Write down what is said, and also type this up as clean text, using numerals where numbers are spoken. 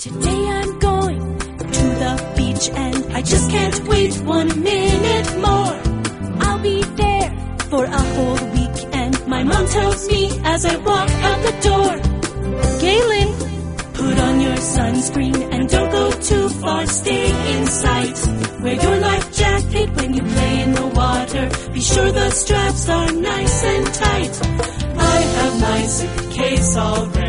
Today I'm going to the beach and I just can't wait 1 minute more. I'll be there for a whole week and my mom tells me as I walk out the door, Galen, put on your sunscreen and don't go too far, stay in sight. Wear your life jacket when you play in the water. Be sure the straps are nice and tight. I have my suitcase all ready.